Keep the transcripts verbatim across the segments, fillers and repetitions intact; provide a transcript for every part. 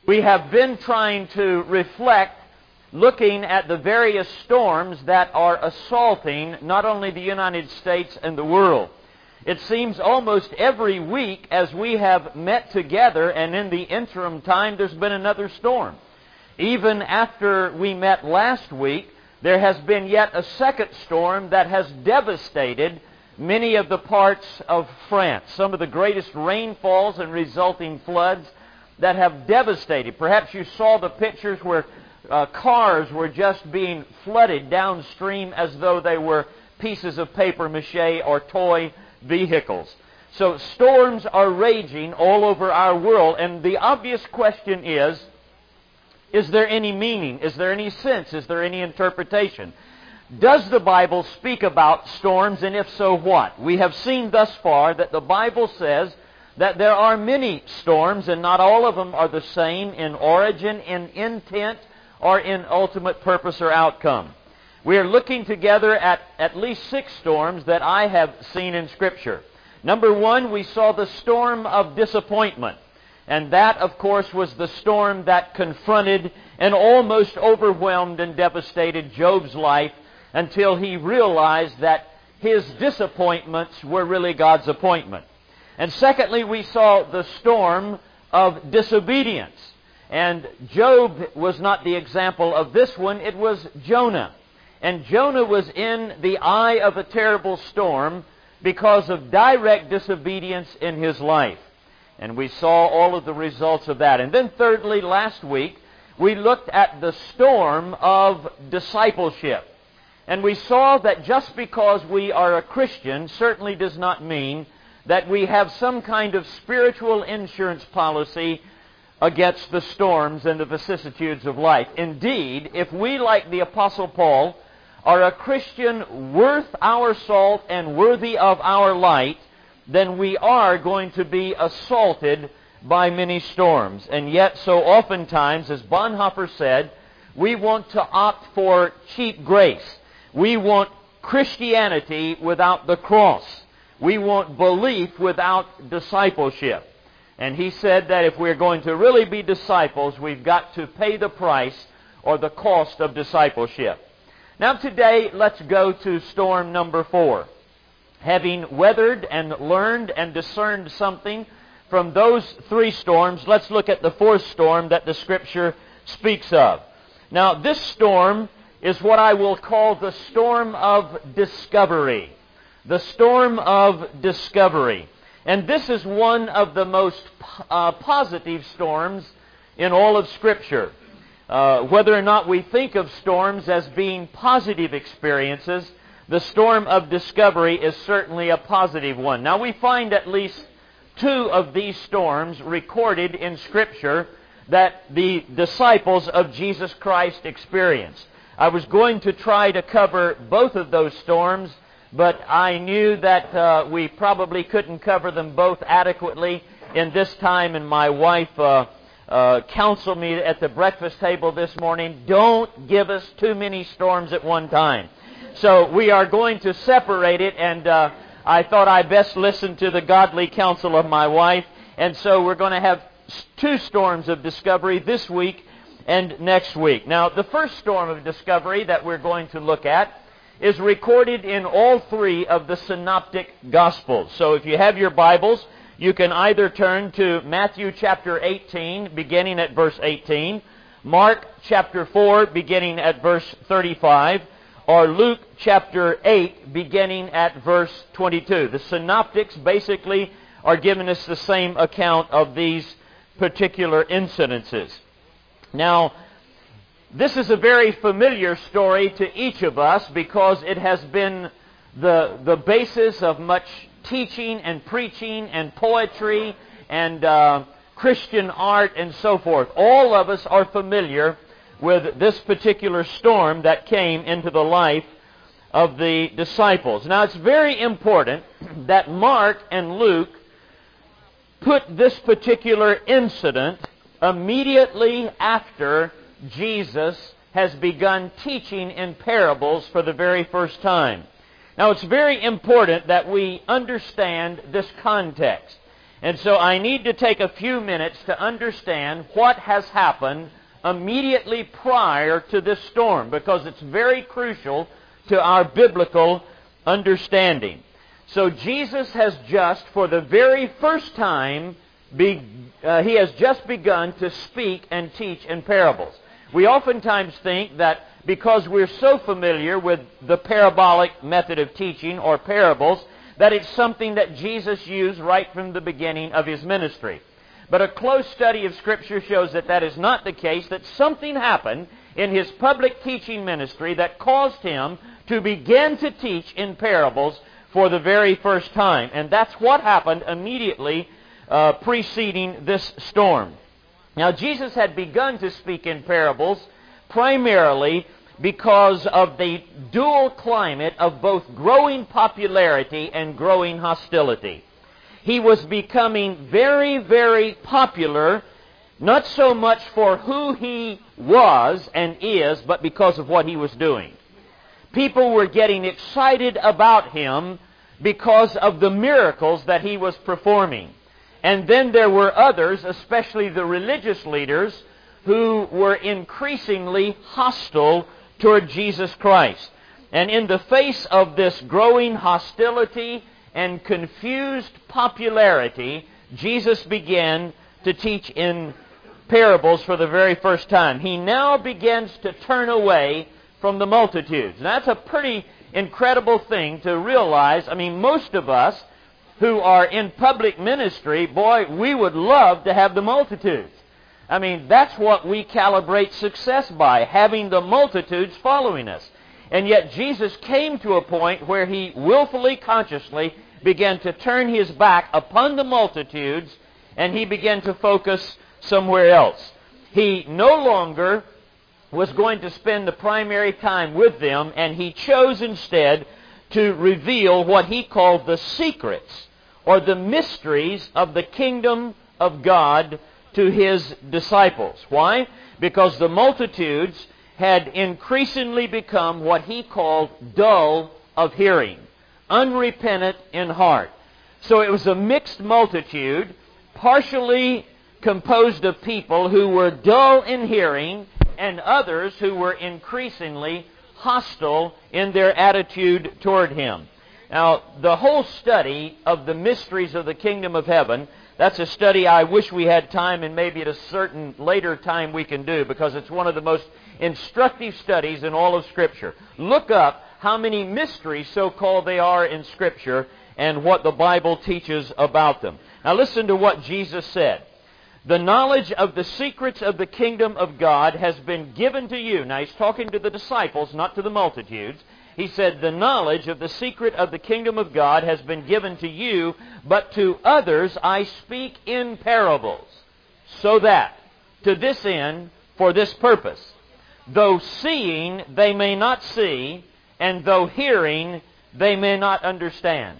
We have been trying to reflect, looking at the various storms that are assaulting not only the United States and the world. It seems almost every week as we have met together, and in the interim time there's been another storm. Even after we met last week, there has been yet a second storm that has devastated many of the parts of France. Some of the greatest rainfalls and resulting floods that have devastated. Perhaps you saw the pictures where uh, cars were just being flooded downstream as though they were pieces of paper mache or toy vehicles. So storms are raging all over our world, and the obvious question is, is there any meaning? Is there any sense? Is there any interpretation? Does the Bible speak about storms, and if so, what? We have seen thus far that the Bible says that there are many storms, and not all of them are the same in origin, in intent, or in ultimate purpose or outcome. We are looking together at at least six storms that I have seen in Scripture. Number one, we saw the storm of disappointment. And that, of course, was the storm that confronted and almost overwhelmed and devastated Job's life until he realized that his disappointments were really God's appointment. And secondly, we saw the storm of disobedience. And Job was not the example of this one, it was Jonah. And Jonah was in the eye of a terrible storm because of direct disobedience in his life. And we saw all of the results of that. And then thirdly, last week, we looked at the storm of discipleship. And we saw that just because we are a Christian certainly does not mean that we have some kind of spiritual insurance policy against the storms and the vicissitudes of life. Indeed, if we, like the Apostle Paul, are a Christian worth our salt and worthy of our light, then we are going to be assaulted by many storms. And yet, so oftentimes, as Bonhoeffer said, we want to opt for cheap grace. We want Christianity without the cross. We want belief without discipleship. And he said that if we're going to really be disciples, we've got to pay the price or the cost of discipleship. Now today, let's go to storm number four. Having weathered and learned and discerned something from those three storms, let's look at the fourth storm that the Scripture speaks of. Now, this storm is what I will call the storm of discovery. The storm of discovery. And this is one of the most uh, positive storms in all of Scripture. Uh, whether or not we think of storms as being positive experiences, the storm of discovery is certainly a positive one. Now, we find at least two of these storms recorded in Scripture that the disciples of Jesus Christ experienced. I was going to try to cover both of those storms, but I knew that uh, we probably couldn't cover them both adequately in this time, and my wife uh, uh, counseled me at the breakfast table this morning, don't give us too many storms at one time. So we are going to separate it, and uh, I thought I best listen to the godly counsel of my wife. And so we're going to have two storms of discovery this week and next week. Now, the first storm of discovery that we're going to look at is recorded in all three of the synoptic Gospels. So if you have your Bibles, you can either turn to Matthew chapter eighteen, beginning at verse eighteen, Mark chapter four, beginning at verse thirty-five, or Luke chapter eight, beginning at verse twenty-two. The synoptics basically are giving us the same account of these particular incidences. Now, this is a very familiar story to each of us because it has been the, the basis of much teaching and preaching and poetry and uh, Christian art and so forth. All of us are familiar with this particular storm that came into the life of the disciples. Now, it's very important that Mark and Luke put this particular incident immediately after Jesus has begun teaching in parables for the very first time. Now, it's very important that we understand this context. And so I need to take a few minutes to understand what has happened immediately prior to this storm, because it's very crucial to our biblical understanding. So Jesus has just, for the very first time, be, uh, He has just begun to speak and teach in parables. We oftentimes think that because we're so familiar with the parabolic method of teaching or parables, that it's something that Jesus used right from the beginning of His ministry. But a close study of Scripture shows that that is not the case, that something happened in His public teaching ministry that caused Him to begin to teach in parables for the very first time. And that's what happened immediately uh, preceding this storm. Now, Jesus had begun to speak in parables primarily because of the dual climate of both growing popularity and growing hostility. He was becoming very, very popular, not so much for who He was and is, but because of what He was doing. People were getting excited about Him because of the miracles that He was performing. And then there were others, especially the religious leaders, who were increasingly hostile toward Jesus Christ. And in the face of this growing hostility and confused popularity, Jesus began to teach in parables for the very first time. He now begins to turn away from the multitudes. And that's a pretty incredible thing to realize. I mean, most of us who are in public ministry, boy, we would love to have the multitudes. I mean, that's what we calibrate success by, having the multitudes following us. And yet Jesus came to a point where He willfully, consciously began to turn His back upon the multitudes, and He began to focus somewhere else. He no longer was going to spend the primary time with them, and He chose instead to reveal what He called the secrets or the mysteries of the kingdom of God to His disciples. Why? Because the multitudes had increasingly become what He called dull of hearing, unrepentant in heart. So it was a mixed multitude, partially composed of people who were dull in hearing and others who were increasingly hostile in their attitude toward Him. Now, the whole study of the mysteries of the kingdom of heaven, that's a study I wish we had time, and maybe at a certain later time we can do, because it's one of the most instructive studies in all of Scripture. Look up how many mysteries, so-called, they are in Scripture and what the Bible teaches about them. Now listen to what Jesus said. The knowledge of the secrets of the kingdom of God has been given to you. Now He's talking to the disciples, not to the multitudes. He said, the knowledge of the secret of the kingdom of God has been given to you, but to others I speak in parables, so that, to this end, for this purpose, though seeing they may not see, and though hearing they may not understand.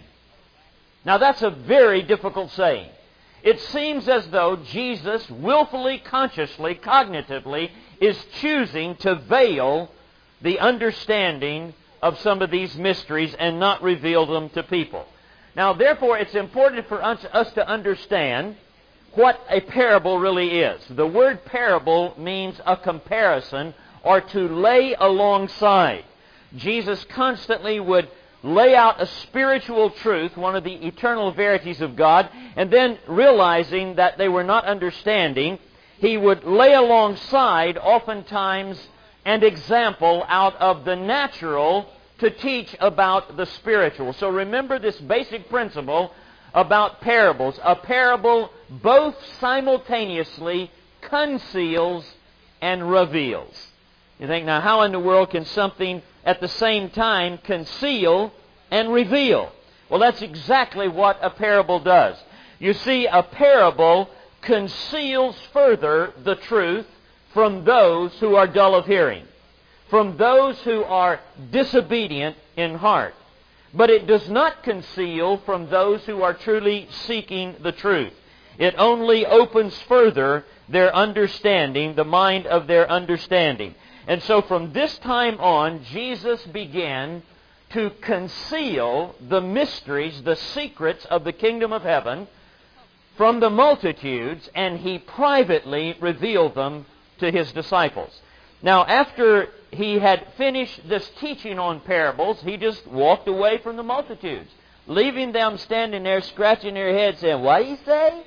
Now that's a very difficult saying. It seems as though Jesus willfully, consciously, cognitively is choosing to veil the understanding of some of these mysteries and not reveal them to people. Now, therefore, it's important for us, us to understand what a parable really is. The word parable means a comparison or to lay alongside. Jesus constantly would lay out a spiritual truth, one of the eternal verities of God, and then realizing that they were not understanding, He would lay alongside oftentimes an example out of the natural to teach about the spiritual. So remember this basic principle about parables. A parable both simultaneously conceals and reveals. You think, now how in the world can something at the same time conceal and reveal? Well, that's exactly what a parable does. You see, a parable conceals further the truth from those who are dull of hearing, from those who are disobedient in heart. But it does not conceal from those who are truly seeking the truth. It only opens further their understanding, the mind of their understanding. And so from this time on, Jesus began to conceal the mysteries, the secrets of the kingdom of heaven from the multitudes, and He privately revealed them to His disciples. Now, after He had finished this teaching on parables, He just walked away from the multitudes, leaving them standing there scratching their heads saying, "What did He say?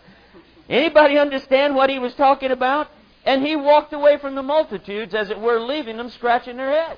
Anybody understand what He was talking about?" And He walked away from the multitudes, as it were, leaving them scratching their heads.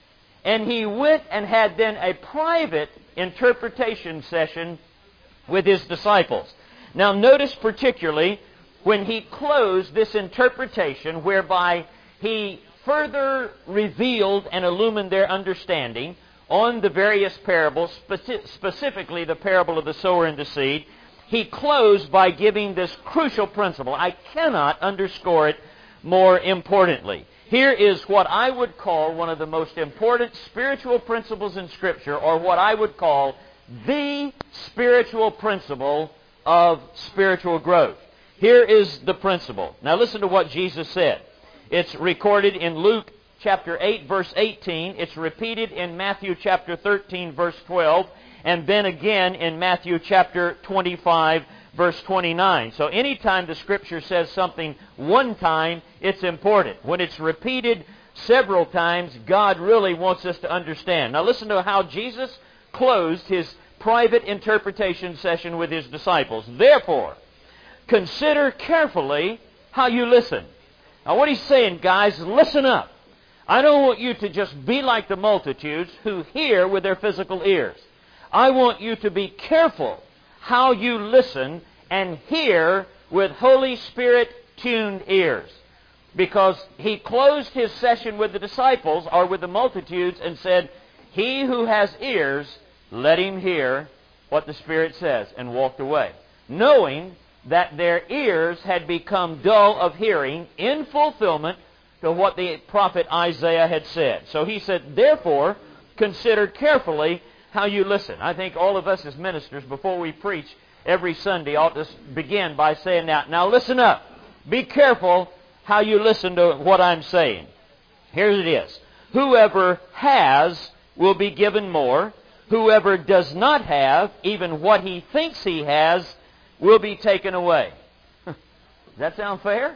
And He went and had then a private interpretation session with His disciples. Now notice particularly when He closed this interpretation, whereby He further revealed and illumined their understanding on the various parables, speci- specifically the parable of the sower and the seed. He closed by giving this crucial principle. I cannot underscore it more importantly. Here is what I would call one of the most important spiritual principles in Scripture, or what I would call the spiritual principle of spiritual growth. Here is the principle. Now listen to what Jesus said. It's recorded in Luke chapter eight, verse eighteen. It's repeated in Matthew chapter thirteen, verse twelve. And then again in Matthew chapter twenty-five, verse twenty-nine. So anytime the Scripture says something one time, it's important. When it's repeated several times, God really wants us to understand. Now listen to how Jesus closed His private interpretation session with His disciples. Therefore, consider carefully how you listen. Now what He's saying, guys, listen up. I don't want you to just be like the multitudes who hear with their physical ears. I want you to be careful how you listen and hear with Holy Spirit-tuned ears. Because He closed His session with the disciples, or with the multitudes, and said, "He who has ears, let him hear what the Spirit says," and walked away, knowing that their ears had become dull of hearing in fulfillment to what the prophet Isaiah had said. So He said, therefore, consider carefully how you listen. I think all of us as ministers, before we preach every Sunday, ought to begin by saying that. Now listen up. Be careful how you listen to what I'm saying. Here it is. Whoever has will be given more. Whoever does not have, even what he thinks he has, will be taken away. Does that sound fair?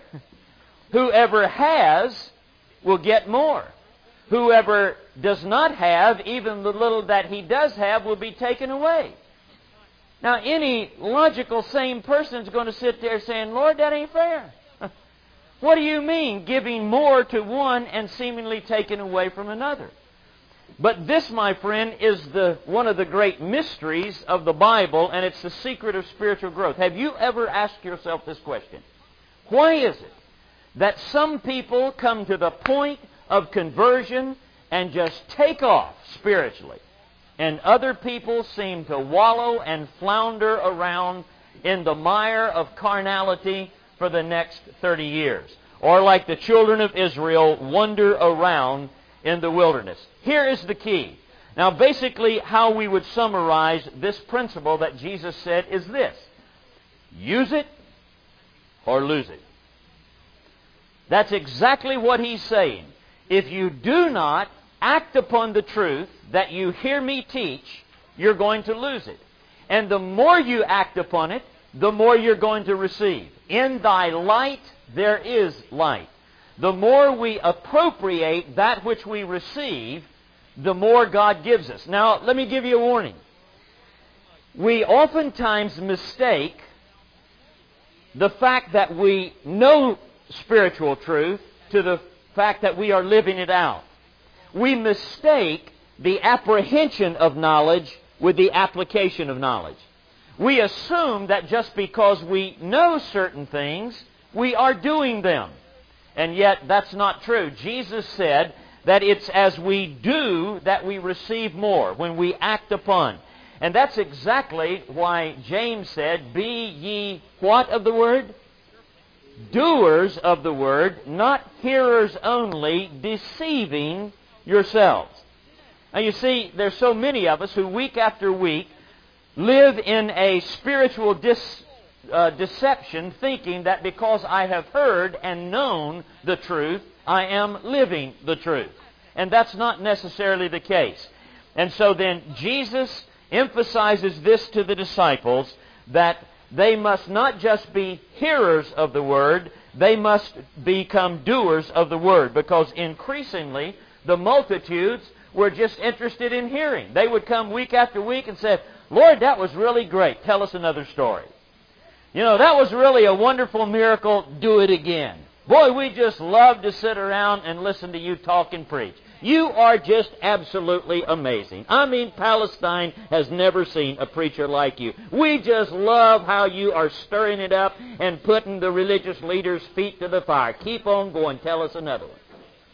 Whoever has will get more. Whoever does not have, even the little that he does have, will be taken away. Now, any logical, sane person is going to sit there saying, "Lord, that ain't fair." What do you mean, giving more to one and seemingly taking away from another? But this, my friend, is the one of the great mysteries of the Bible, and it's the secret of spiritual growth. Have you ever asked yourself this question? Why is it that some people come to the point of conversion and just take off spiritually, and other people seem to wallow and flounder around in the mire of carnality for the next thirty years? Or like the children of Israel, wander around in the wilderness. Here is the key. Now, basically, how we would summarize this principle that Jesus said is this: use it or lose it. That's exactly what He's saying. If you do not act upon the truth that you hear me teach, you're going to lose it. And the more you act upon it, the more you're going to receive. In thy light, there is light. The more we appropriate that which we receive, the more God gives us. Now, let me give you a warning. We oftentimes mistake the fact that we know spiritual truth to the fact that we are living it out. We mistake the apprehension of knowledge with the application of knowledge. We assume that just because we know certain things, we are doing them. And yet, that's not true. Jesus said that it's as we do that we receive more, when we act upon. And that's exactly why James said, "Be ye what of the word? Doers of the word, not hearers only, deceiving yourselves." Now you see, there's so many of us who week after week live in a spiritual dis, uh, deception, thinking that because I have heard and known the truth, I am living the truth. And that's not necessarily the case. And so then Jesus emphasizes this to the disciples, that they must not just be hearers of the Word, they must become doers of the Word, because increasingly the multitudes were just interested in hearing. They would come week after week and say, Lord, that was really great. Tell us another story. You know, that was really a wonderful miracle. Do it again. Boy, we just love to sit around and listen to you talk and preach. You are just absolutely amazing. I mean, Palestine has never seen a preacher like you. We just love how you are stirring it up and putting the religious leaders' feet to the fire. Keep on going. Tell us another one.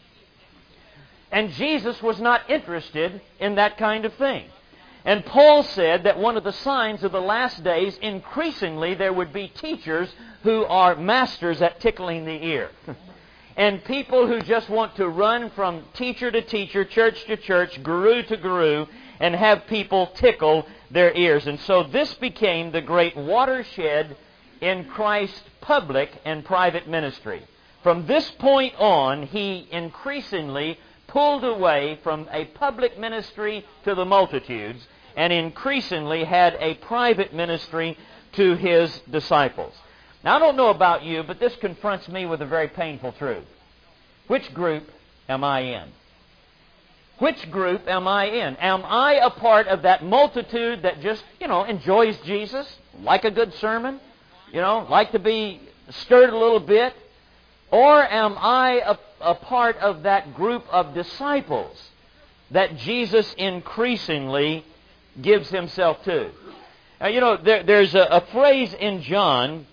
And Jesus was not interested in that kind of thing. And Paul said that one of the signs of the last days, increasingly there would be teachers who are masters at tickling the ear. And people who just want to run from teacher to teacher, church to church, guru to guru, and have people tickle their ears. And so this became the great watershed in Christ's public and private ministry. From this point on, He increasingly pulled away from a public ministry to the multitudes and increasingly had a private ministry to His disciples. Now, I don't know about you, but this confronts me with a very painful truth. Which group am I in? Which group am I in? Am I a part of that multitude that just, you know, enjoys Jesus, like a good sermon, you know, like to be stirred a little bit? Or am I a, a part of that group of disciples that Jesus increasingly gives Himself to? Now, you know, there, there's a, a phrase in John,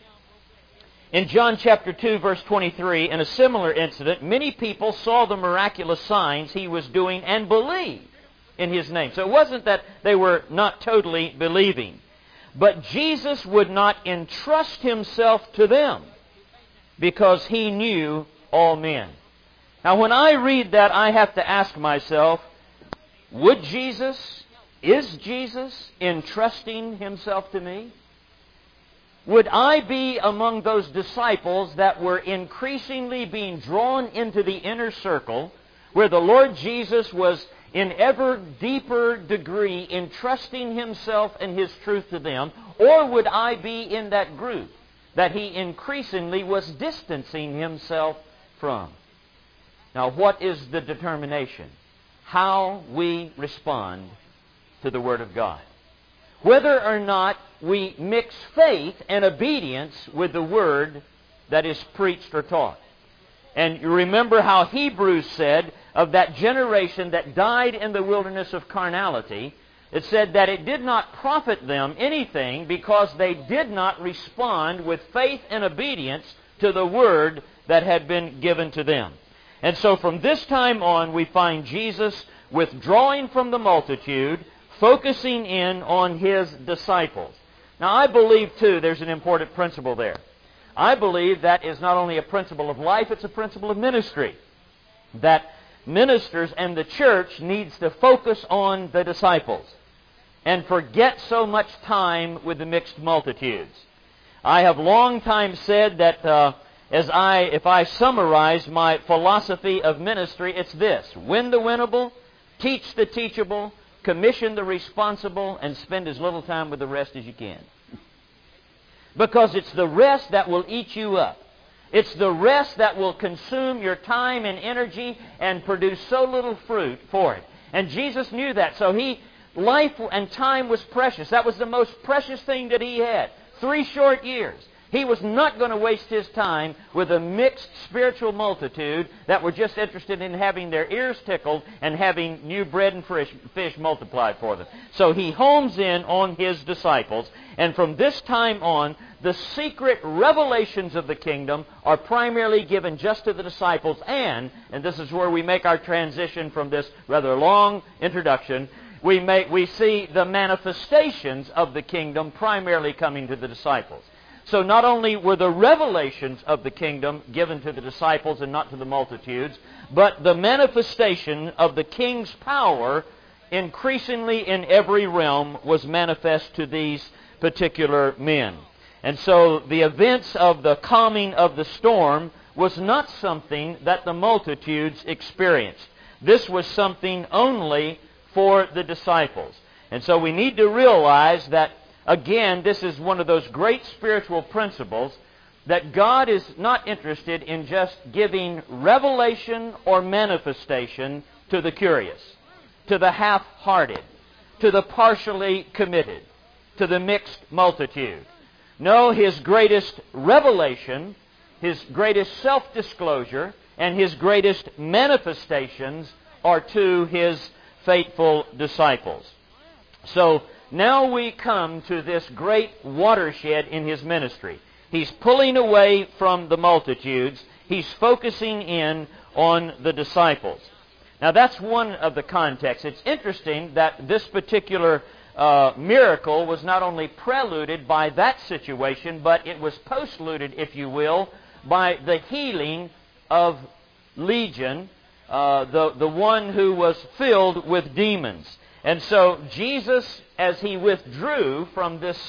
in John chapter two, verse twenty-three, in a similar incident, many people saw the miraculous signs He was doing and believed in His name. So it wasn't that they were not totally believing. But Jesus would not entrust Himself to them because He knew all men. Now, when I read that, I have to ask myself, would Jesus, is Jesus entrusting Himself to me? Would I be among those disciples that were increasingly being drawn into the inner circle, where the Lord Jesus was in ever deeper degree entrusting Himself and His truth to them? Or would I be in that group that He increasingly was distancing Himself from? Now, what is the determination? How we respond to the Word of God. Whether or not we mix faith and obedience with the Word that is preached or taught. And you remember how Hebrews said of that generation that died in the wilderness of carnality, it said that it did not profit them anything because they did not respond with faith and obedience to the Word that had been given to them. And so from this time on, we find Jesus withdrawing from the multitude, focusing in on His disciples. Now, I believe, too, there's an important principle there. I believe that is not only a principle of life, it's a principle of ministry. That ministers and the church needs to focus on the disciples and forget so much time with the mixed multitudes. I have long time said that uh, as I, if I summarize my philosophy of ministry, it's this: win the winnable, teach the teachable, commission the responsible, and spend as little time with the rest as you can. Because it's the rest that will eat you up. It's the rest that will consume your time and energy and produce so little fruit for it. And Jesus knew that. So He, life and time was precious. That was the most precious thing that He had. Three short years. He was not going to waste His time with a mixed spiritual multitude that were just interested in having their ears tickled and having new bread and fish, fish multiplied for them. So He homes in on His disciples, and from this time on, the secret revelations of the kingdom are primarily given just to the disciples, and, and this is where we make our transition from this rather long introduction, we, make, we see the manifestations of the kingdom primarily coming to the disciples. So not only were the revelations of the kingdom given to the disciples and not to the multitudes, but the manifestation of the king's power increasingly in every realm was manifest to these particular men. And so the events of the calming of the storm was not something that the multitudes experienced. This was something only for the disciples. And so we need to realize that Again, this is one of those great spiritual principles that God is not interested in just giving revelation or manifestation to the curious, to the half-hearted, to the partially committed, to the mixed multitude. No, His greatest revelation, His greatest self-disclosure, and His greatest manifestations are to His faithful disciples. So now we come to this great watershed in His ministry. He's pulling away from the multitudes. He's focusing in on the disciples. Now that's one of the contexts. It's interesting that this particular uh, miracle was not only preluded by that situation, but it was postluted, if you will, by the healing of Legion, uh, the, the one who was filled with demons. And so Jesus, as He withdrew from this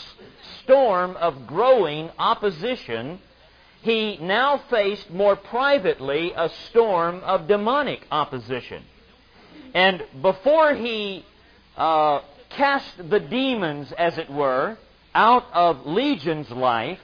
storm of growing opposition, He now faced more privately a storm of demonic opposition. And before He uh, cast the demons, as it were, out of Legion's life,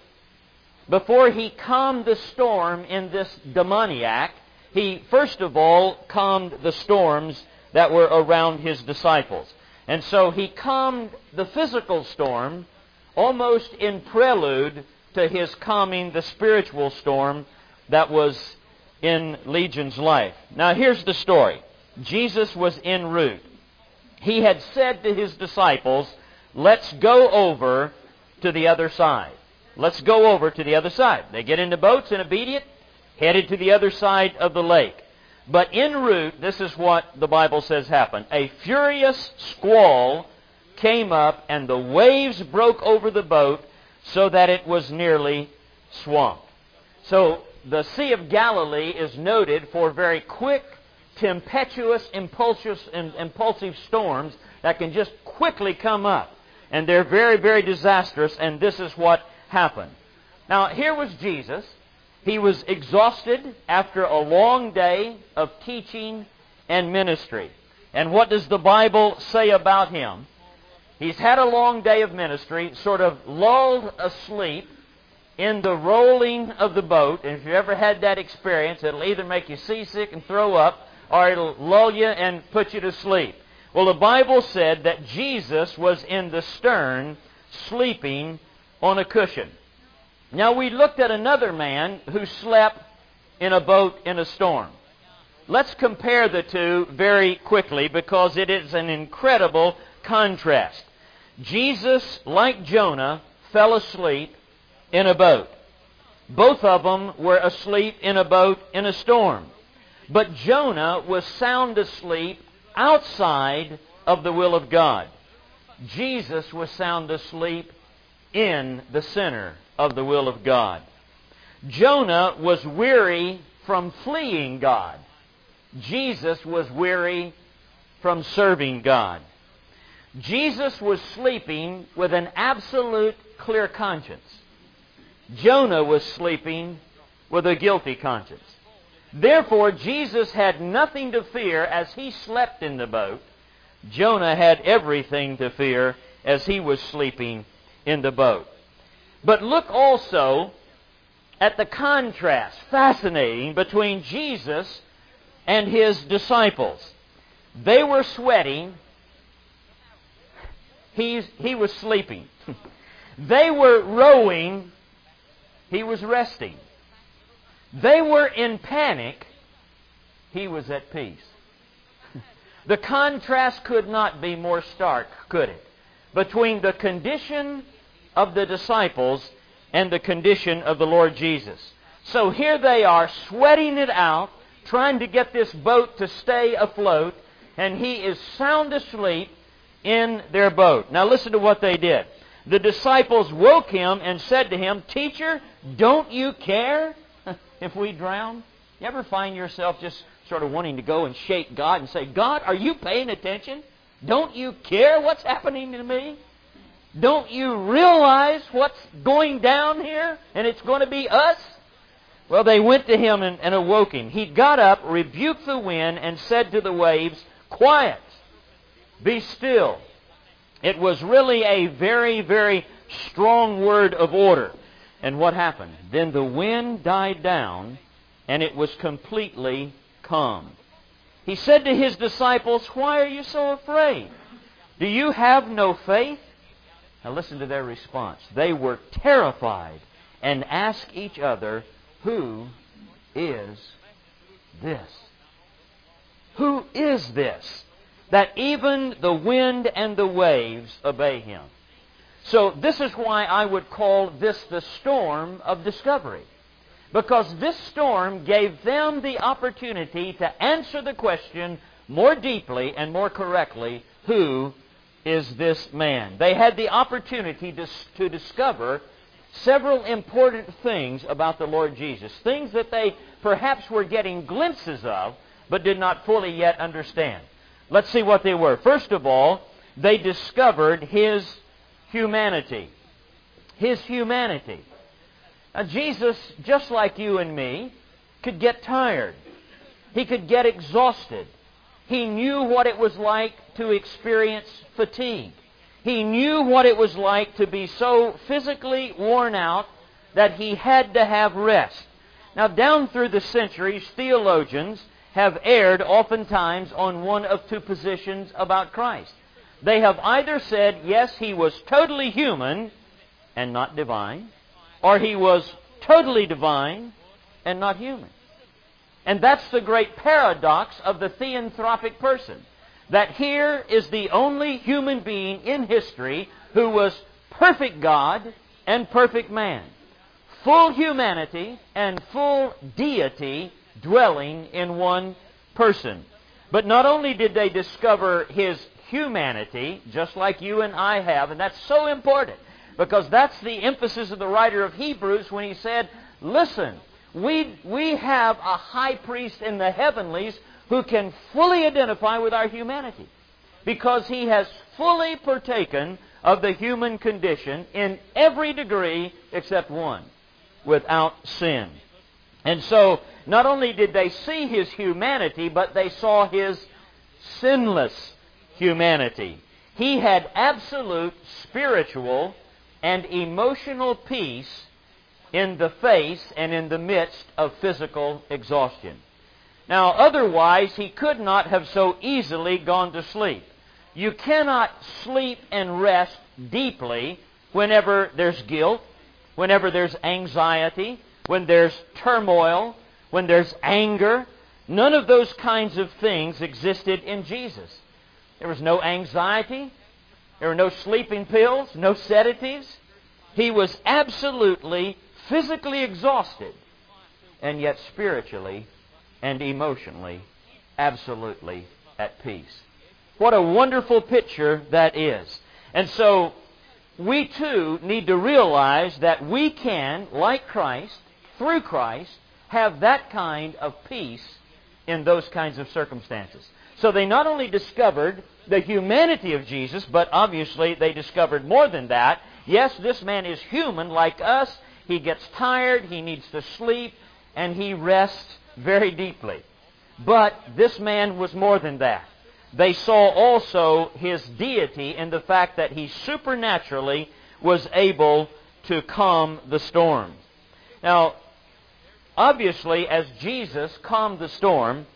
before He calmed the storm in this demoniac, He first of all calmed the storms that were around His disciples. And so He calmed the physical storm almost in prelude to His calming the spiritual storm that was in Legion's life. Now here's the story. Jesus was en route. He had said to His disciples, let's go over to the other side. Let's go over to the other side. They get into boats and obedient, headed to the other side of the lake. But en route, this is what the Bible says happened. A furious squall came up, and the waves broke over the boat so that it was nearly swamped. So the Sea of Galilee is noted for very quick, tempestuous, impulsive, impulsive storms that can just quickly come up. And they're very, very disastrous, and this is what happened. Now, here was Jesus. He was exhausted after a long day of teaching and ministry. And what does the Bible say about Him? He's had a long day of ministry, sort of lulled asleep in the rolling of the boat. And if you ever had that experience, it'll either make you seasick and throw up, or it'll lull you and put you to sleep. Well, the Bible said that Jesus was in the stern, sleeping on a cushion. Now, we looked at another man who slept in a boat in a storm. Let's compare the two very quickly, because it is an incredible contrast. Jesus, like Jonah, fell asleep in a boat. Both of them were asleep in a boat in a storm. But Jonah was sound asleep outside of the will of God. Jesus was sound asleep in the center of the will of God. Jonah was weary from fleeing God. Jesus was weary from serving God. Jesus was sleeping with an absolute clear conscience. Jonah was sleeping with a guilty conscience. Therefore, Jesus had nothing to fear as he slept in the boat. Jonah had everything to fear as he was sleeping in the boat. But look also at the contrast, fascinating, between Jesus and His disciples. They were sweating. He's, he was sleeping. They were rowing. He was resting. They were in panic. He was at peace. The contrast could not be more stark, could it? Between the condition of the disciples and the condition of the Lord Jesus. So here they are, sweating it out, trying to get this boat to stay afloat, and He is sound asleep in their boat. Now listen to what they did. The disciples woke Him and said to Him, "Teacher, don't you care if we drown?" You ever find yourself just sort of wanting to go and shake God and say, "God, are you paying attention? Don't you care what's happening to me? Don't you realize what's going down here? And it's going to be us?" Well, they went to Him and, and awoke Him. He got up, rebuked the wind, and said to the waves, "Quiet, be still." It was really a very, very strong word of order. And what happened? Then the wind died down, and it was completely calm. He said to His disciples, "Why are you so afraid? Do you have no faith?" Now listen to their response. They were terrified and asked each other, "Who is this? Who is this, that even the wind and the waves obey Him?" So this is why I would call this the storm of discovery. Because this storm gave them the opportunity to answer the question more deeply and more correctly, who is this man? They had the opportunity to, to discover several important things about the Lord Jesus. Things that they perhaps were getting glimpses of, but did not fully yet understand. Let's see what they were. First of all, they discovered His humanity. His humanity. Now, Jesus, just like you and me, could get tired. He could get exhausted. He knew what it was like to experience fatigue. He knew what it was like to be so physically worn out that He had to have rest. Now, down through the centuries, theologians have erred oftentimes on one of two positions about Christ. They have either said, yes, He was totally human and not divine, or He was totally divine and not human. And that's the great paradox of the theanthropic person. That here is the only human being in history who was perfect God and perfect man. Full humanity and full deity dwelling in one person. But not only did they discover His humanity, just like you and I have, and that's so important, because that's the emphasis of the writer of Hebrews when he said, listen, we, we have a high priest in the heavenlies who can fully identify with our humanity, because He has fully partaken of the human condition in every degree except one, without sin. And so, not only did they see His humanity, but they saw His sinless humanity. He had absolute spiritual and emotional peace in the face and in the midst of physical exhaustion. Now, otherwise, He could not have so easily gone to sleep. You cannot sleep and rest deeply whenever there's guilt, whenever there's anxiety, when there's turmoil, when there's anger. None of those kinds of things existed in Jesus. There was no anxiety. There were no sleeping pills, no sedatives. He was absolutely physically exhausted, and yet spiritually and emotionally absolutely at peace. What a wonderful picture that is. And so we too need to realize that we can, like Christ, through Christ, have that kind of peace in those kinds of circumstances. So they not only discovered the humanity of Jesus, but obviously they discovered more than that. Yes, this man is human like us. He gets tired, he needs to sleep, and he rests very deeply. But this man was more than that. They saw also His deity in the fact that He supernaturally was able to calm the storm. Now, obviously, as Jesus calmed the storm,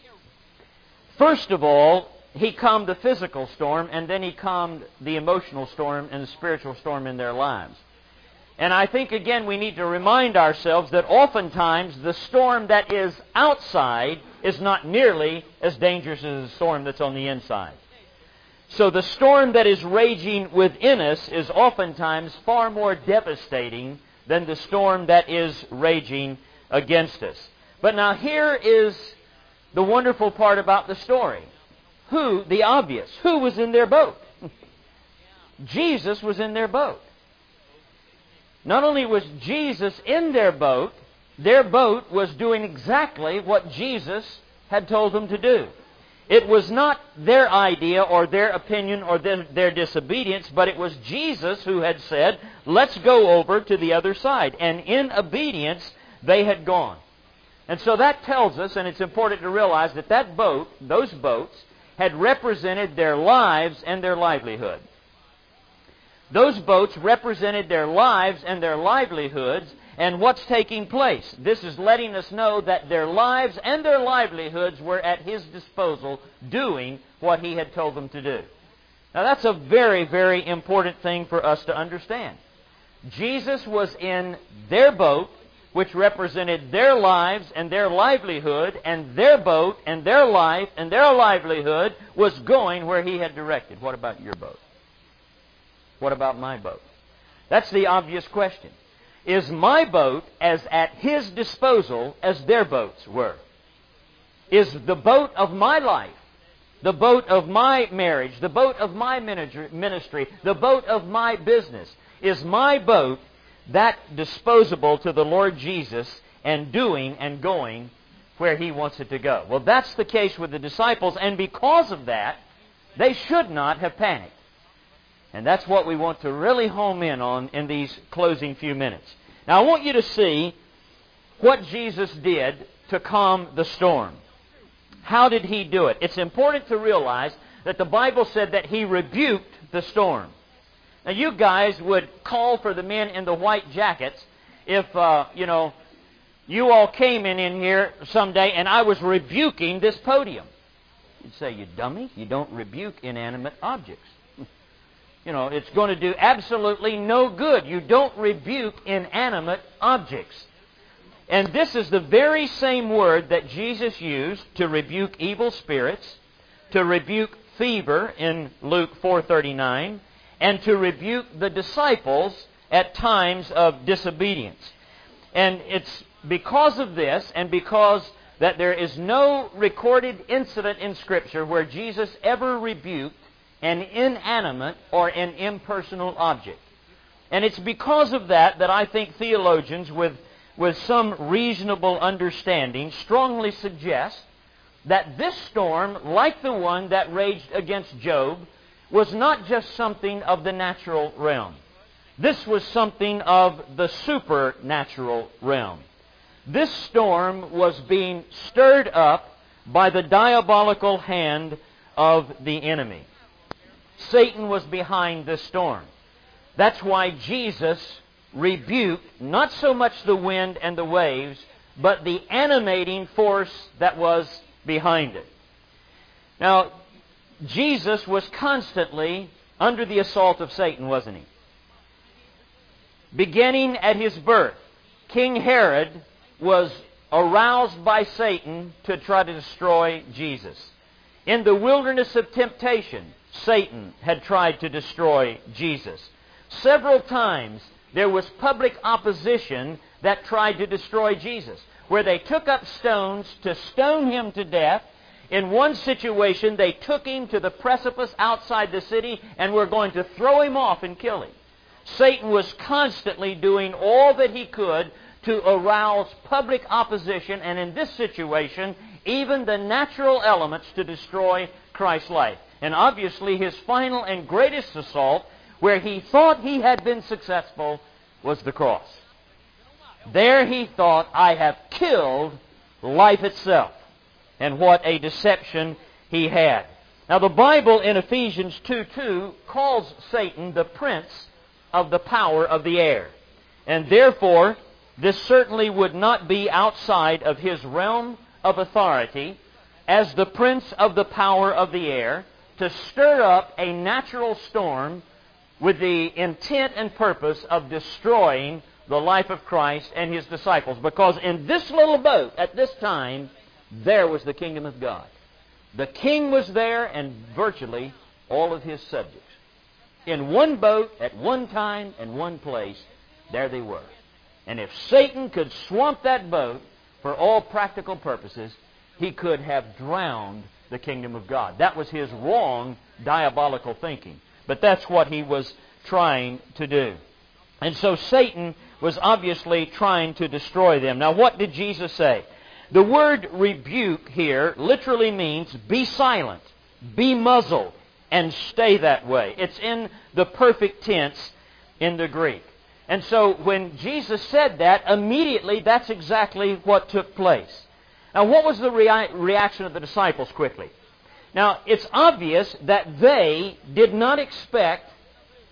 first of all, He calmed the physical storm, and then He calmed the emotional storm and the spiritual storm in their lives. And I think, again, we need to remind ourselves that oftentimes the storm that is outside is not nearly as dangerous as the storm that's on the inside. So the storm that is raging within us is oftentimes far more devastating than the storm that is raging against us. But now here is the wonderful part about the story. Who, the obvious, who was in their boat? Jesus was in their boat. Not only was Jesus in their boat, their boat was doing exactly what Jesus had told them to do. It was not their idea or their opinion or their, their disobedience, but it was Jesus who had said, let's go over to the other side. And in obedience, they had gone. And so that tells us, and it's important to realize, that that boat, those boats, had represented their lives and their livelihood. Those boats represented their lives and their livelihoods and what's taking place. This is letting us know that their lives and their livelihoods were at His disposal, doing what He had told them to do. Now that's a very, very important thing for us to understand. Jesus was in their boat, which represented their lives and their livelihood, and their boat and their life and their livelihood was going where He had directed. What about your boat? What about my boat? That's the obvious question. Is my boat as at His disposal as their boats were? Is the boat of my life, the boat of my marriage, the boat of my ministry, the boat of my business, is my boat that disposable to the Lord Jesus and doing and going where He wants it to go? Well, that's the case with the disciples, and because of that, they should not have panicked. And that's what we want to really home in on in these closing few minutes. Now, I want you to see what Jesus did to calm the storm. How did He do it? It's important to realize that the Bible said that He rebuked the storm. Now, you guys would call for the men in the white jackets if, uh, you know, you all came in, in here someday and I was rebuking this podium. You'd say, you dummy, you don't rebuke inanimate objects. You know, it's going to do absolutely no good. You don't rebuke inanimate objects. And this is the very same word that Jesus used to rebuke evil spirits, to rebuke fever in Luke four thirty-nine, and to rebuke the disciples at times of disobedience. And it's because of this, and because that there is no recorded incident in Scripture where Jesus ever rebuked an inanimate or an impersonal object. And it's because of that that I think theologians with, with some reasonable understanding strongly suggest that this storm, like the one that raged against Job, was not just something of the natural realm. This was something of the supernatural realm. This storm was being stirred up by the diabolical hand of the enemy. Satan was behind this storm. That's why Jesus rebuked not so much the wind and the waves, but the animating force that was behind it. Now, Jesus was constantly under the assault of Satan, wasn't He? Beginning at His birth, King Herod was aroused by Satan to try to destroy Jesus. In the wilderness of temptation, Satan had tried to destroy Jesus. Several times there was public opposition that tried to destroy Jesus, where they took up stones to stone Him to death. In one situation, they took Him to the precipice outside the city and were going to throw Him off and kill Him. Satan was constantly doing all that he could to arouse public opposition, and in this situation, even the natural elements to destroy Christ's life. And obviously his final and greatest assault, where he thought he had been successful, was the cross. There he thought, I have killed life itself. And what a deception he had. Now the Bible in Ephesians two two calls Satan the prince of the power of the air. And therefore, this certainly would not be outside of his realm of authority as the prince of the power of the air to stir up a natural storm with the intent and purpose of destroying the life of Christ and His disciples. Because in this little boat, at this time, there was the kingdom of God. The king was there and virtually all of his subjects. In one boat, at one time, and one place, there they were. And if Satan could swamp that boat for all practical purposes, he could have drowned the kingdom of God. That was his wrong, diabolical thinking. But that's what he was trying to do. And so Satan was obviously trying to destroy them. Now, what did Jesus say? The word rebuke here literally means be silent, be muzzled, and stay that way. It's in the perfect tense in the Greek. And so when Jesus said that, immediately that's exactly what took place. Now, what was the rea- reaction of the disciples quickly? Now, it's obvious that they did not expect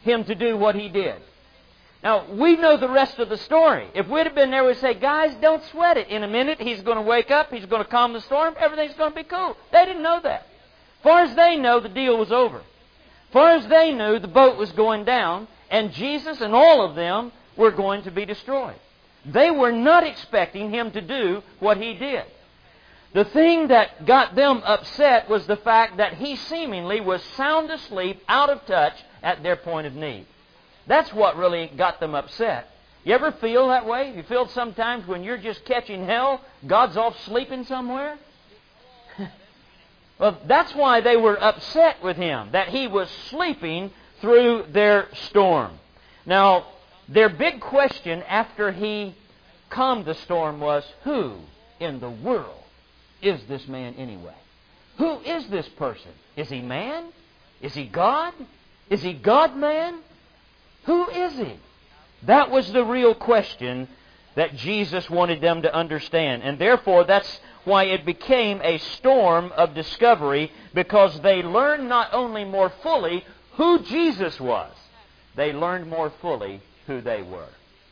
him to do what he did. Now, we know the rest of the story. If we'd have been there, we'd say, guys, don't sweat it. In a minute, he's going to wake up, he's going to calm the storm, everything's going to be cool. They didn't know that. As far as they know, the deal was over. As far as they knew, the boat was going down, and Jesus and all of them were going to be destroyed. They were not expecting him to do what he did. The thing that got them upset was the fact that he seemingly was sound asleep, out of touch, at their point of need. That's what really got them upset. You ever feel that way? You feel sometimes when you're just catching hell, God's off sleeping somewhere? Well, that's why they were upset with him, that he was sleeping through their storm. Now, their big question after he calmed the storm was, who in the world is this man anyway? Who is this person? Is he man? Is he God? Is he God-man? Who is he? That was the real question that Jesus wanted them to understand. And therefore, that's why it became a storm of discovery, because they learned not only more fully who Jesus was, they learned more fully who they were.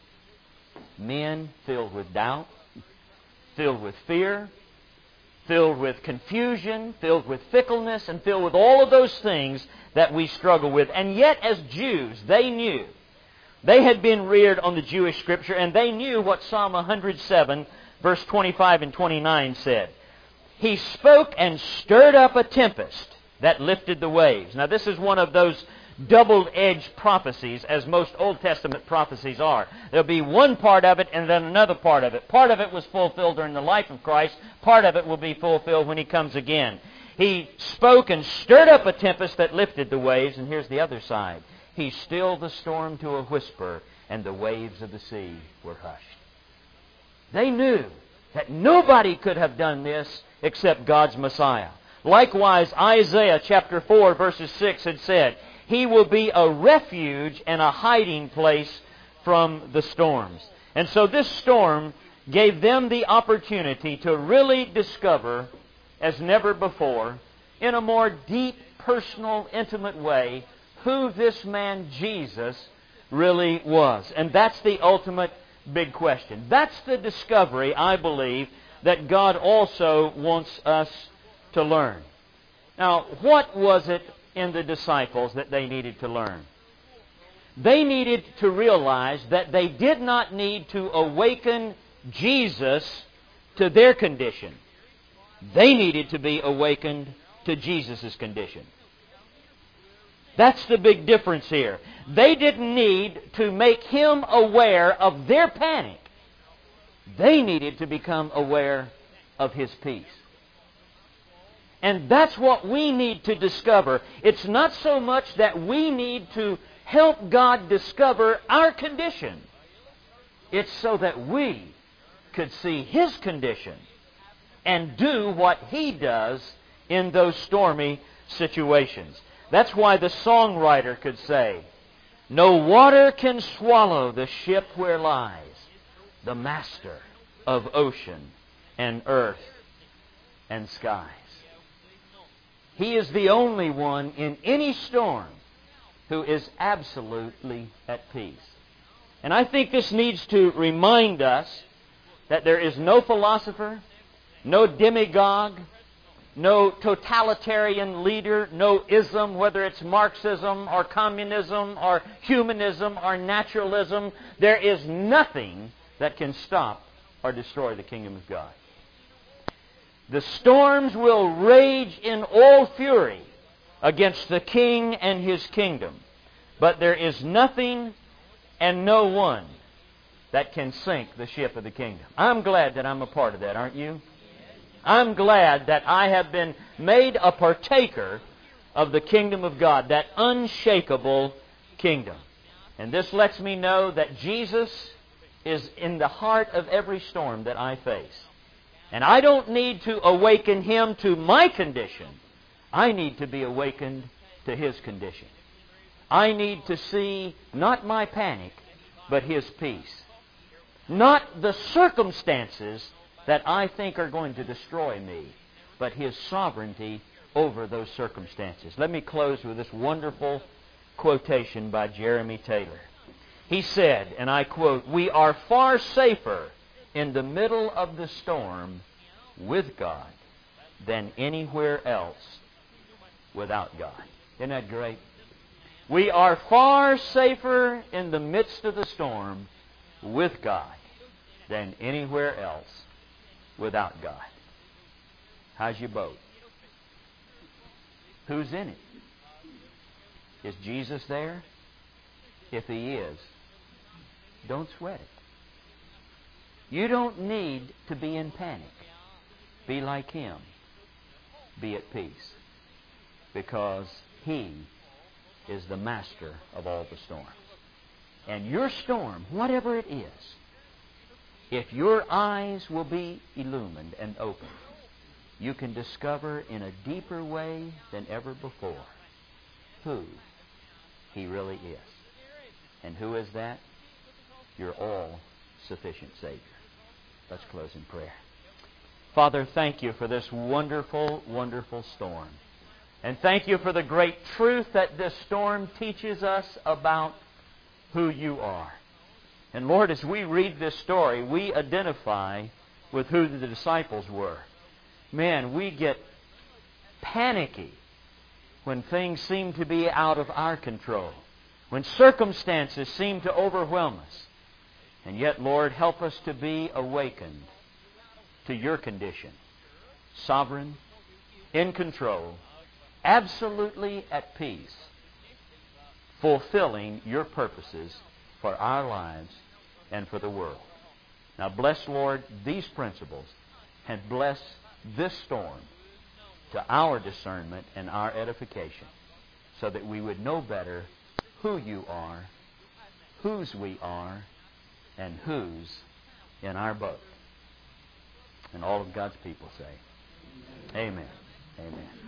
Men filled with doubt, filled with fear, filled with confusion, filled with fickleness, and filled with all of those things that we struggle with. And yet, as Jews, they knew. They had been reared on the Jewish Scripture, and they knew what Psalm one hundred seven, verse twenty-five and twenty-nine said. He spoke and stirred up a tempest that lifted the waves. Now, this is one of those double-edged prophecies, as most Old Testament prophecies are. There'll be one part of it and then another part of it. Part of it was fulfilled during the life of Christ. Part of it will be fulfilled when He comes again. He spoke and stirred up a tempest that lifted the waves. And here's the other side. He stilled the storm to a whisper, and the waves of the sea were hushed. They knew that nobody could have done this except God's Messiah. Likewise, Isaiah chapter four, verses six had said, He will be a refuge and a hiding place from the storms. And so this storm gave them the opportunity to really discover, as never before, in a more deep, personal, intimate way, who this man Jesus really was. And that's the ultimate big question. That's the discovery, I believe, that God also wants us to learn. Now, what was it in the disciples that they needed to learn? They needed to realize that they did not need to awaken Jesus to their condition. They needed to be awakened to Jesus' condition. That's the big difference here. They didn't need to make Him aware of their panic. They needed to become aware of His peace. And that's what we need to discover. It's not so much that we need to help God discover our condition. It's so that we could see His condition and do what He does in those stormy situations. That's why the songwriter could say, no water can swallow the ship where lies the Master of ocean and earth and skies. He is the only one in any storm who is absolutely at peace. And I think this needs to remind us that there is no philosopher, no demagogue, no totalitarian leader, no ism, whether it's Marxism or communism or humanism or naturalism. There is nothing that can stop or destroy the kingdom of God. The storms will rage in all fury against the king and his kingdom, but there is nothing and no one that can sink the ship of the kingdom. I'm glad that I'm a part of that, aren't you? I'm glad that I have been made a partaker of the kingdom of God, that unshakable kingdom. And this lets me know that Jesus is in the heart of every storm that I face. And I don't need to awaken Him to my condition. I need to be awakened to His condition. I need to see not my panic, but His peace. Not the circumstances that I think are going to destroy me, but His sovereignty over those circumstances. Let me close with this wonderful quotation by Jeremy Taylor. He said, and I quote, "We are far safer in the middle of the storm with God than anywhere else without God." Isn't that great? We are far safer in the midst of the storm with God than anywhere else without God. How's your boat? Who's in it? Is Jesus there? If He is, don't sweat it. You don't need to be in panic. Be like Him. Be at peace. Because He is the master of all the storms. And your storm, whatever it is, if your eyes will be illumined and opened, you can discover in a deeper way than ever before who He really is. And who is that? Your all-sufficient Savior. Let's close in prayer. Father, thank You for this wonderful, wonderful storm. And thank You for the great truth that this storm teaches us about who You are. And Lord, as we read this story, we identify with who the disciples were. Man, we get panicky when things seem to be out of our control, when circumstances seem to overwhelm us. And yet, Lord, help us to be awakened to Your condition, sovereign, in control, absolutely at peace, fulfilling Your purposes for our lives and for the world. Now bless, Lord, these principles, and bless this storm to our discernment and our edification, so that we would know better who You are, whose we are, and whose in our boat. And all of God's people say, Amen. Amen.